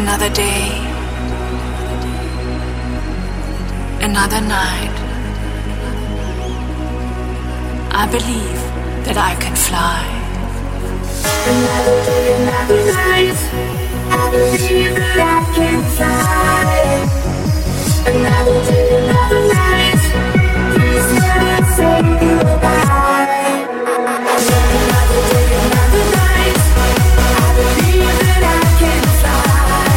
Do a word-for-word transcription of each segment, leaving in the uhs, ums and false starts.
Another day, another night. I believe that I can fly. Another day, another night. I believe that I can fly. Another day, another night. Please never say goodbye. Another day, another night. I believe that I can fly.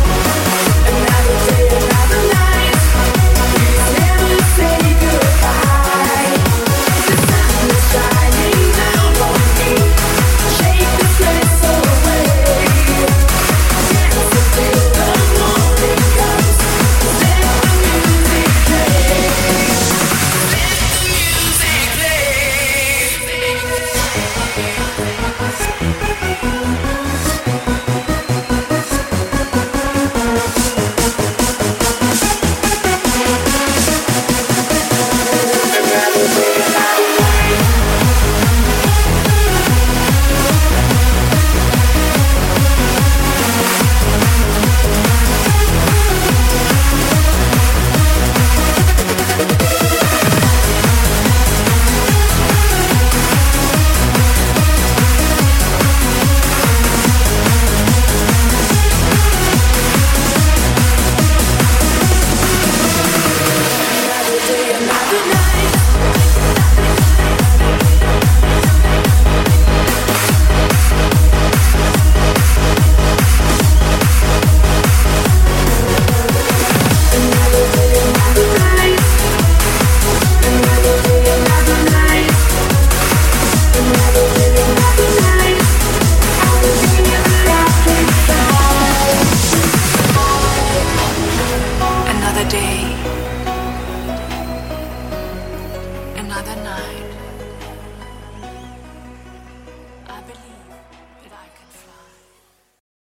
Another day, another night. Please never say goodbye. The sun is shining down on me. Shake the stress away. Dance until the morning comes. Let the music play. Let the music play. Another day, another night.